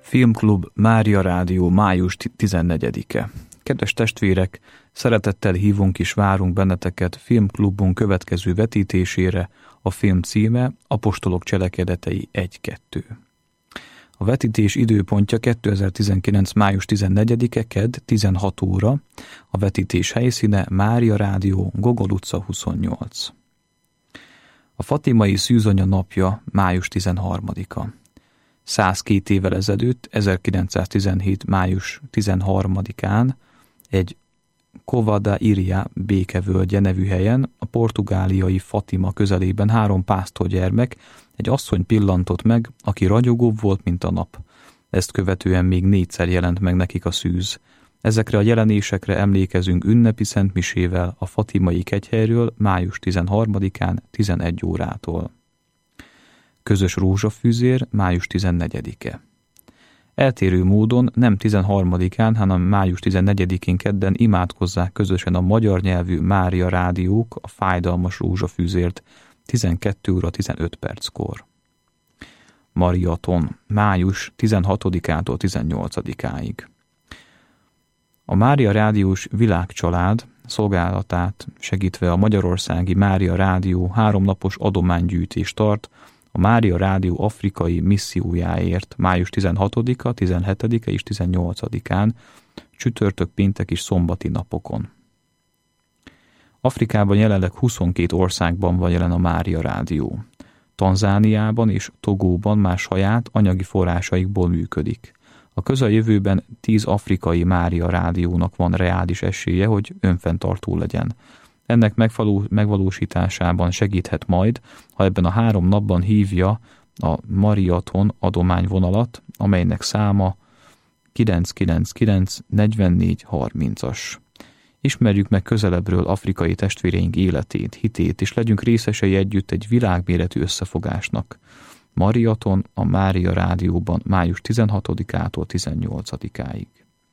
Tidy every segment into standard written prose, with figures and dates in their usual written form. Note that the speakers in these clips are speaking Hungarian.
Filmklub Mária Rádió május 14-e. Kedves testvérek, szeretettel hívunk és várunk benneteket filmklubunk következő vetítésére. A film címe Apostolok cselekedetei 1-2. A vetítés időpontja 2019. május 14-e, kedd 16 óra. A vetítés helyszíne Mária Rádió, Gogol utca 28. A fatimai szűzanya napja május 13-a. 102 évvel ezelőtt, 1917. május 13-án egy Cova Iria békevölgye nevű helyen, a portugáliai Fatima közelében 3 pásztorgyermek, egy asszony pillantott meg, aki ragyogóbb volt, mint a nap. Ezt követően még 4-szer jelent meg nekik a szűz. Ezekre a jelenésekre emlékezünk ünnepi szentmisével a fatimai kegyhelyről május 13-án 11 órától. Közös rózsafűzér május 14-e. Eltérő módon nem 13-án, hanem május 14-én kedden imádkozzák közösen a magyar nyelvű Mária Rádiók a fájdalmas rózsafűzért 12 óra 15 perckor. Mariaton május 16-ától 18-áig. A Mária Rádiós világcsalád szolgálatát segítve a Magyarországi Mária Rádió 3 napos adománygyűjtést tart a Mária Rádió afrikai missziójáért május 16-a, 17-e és 18-án, csütörtök, péntek és szombati napokon. Afrikában jelenleg 22 országban van jelen a Mária Rádió. Tanzániában és Togóban már saját anyagi forrásaikból működik. A közeljövőben 10 afrikai Mária Rádiónak van reális esélye, hogy önfenntartó legyen. Ennek megvalósításában segíthet majd, ha ebben a 3 napban hívja a Mariaton adományvonalat, amelynek száma 999 44 30-as. Ismerjük meg közelebbről afrikai testvéreink életét, hitét, és legyünk részesei együtt egy világméretű összefogásnak. Mariaton a Mária Rádióban május 16-ától 18-áig.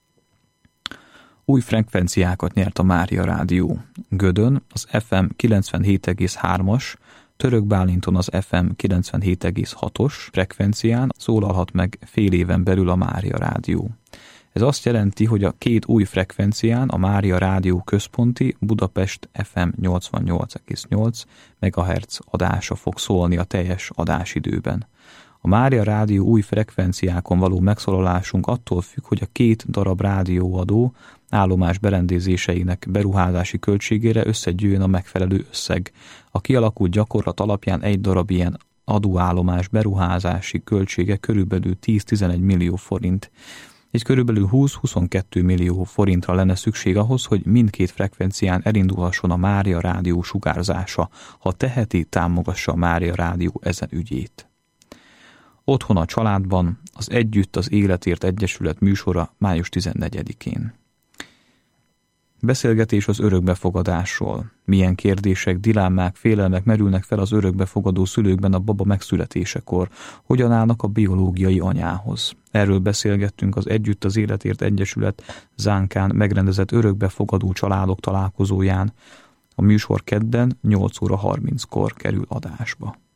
Új frekvenciákat nyert a Mária Rádió. Gödön az FM 97,3-as, Törökbálinton az FM 97,6-os frekvencián szólalhat meg fél éven belül a Mária Rádió. Ez azt jelenti, hogy a 2 új frekvencián a Mária Rádió központi Budapest FM 88,8 MHz adása fog szólni a teljes adásidőben. A Mária Rádió új frekvenciákon való megszólalásunk attól függ, hogy a 2 darab rádióadó állomás berendezéseinek beruházási költségére összegyűjjön a megfelelő összeg. A kialakult gyakorlat alapján egy darab ilyen adóállomás beruházási költsége körülbelül 10-11 millió forint. Így körülbelül 20-22 millió forintra lenne szükség ahhoz, hogy mindkét frekvencián elindulhasson a Mária Rádió sugárzása. Ha teheti, támogassa a Mária Rádió ezen ügyét. Otthon a családban az Együtt az Életért Egyesület műsora május 14-én. Beszélgetés az örökbefogadásról. Milyen kérdések, dilemmák, félelmek merülnek fel az örökbefogadó szülőkben a baba megszületésekor? Hogyan állnak a biológiai anyához? Erről beszélgettünk az Együtt az Életért Egyesület Zánkán megrendezett örökbefogadó családok találkozóján. A műsor kedden 8 óra 30-kor kerül adásba.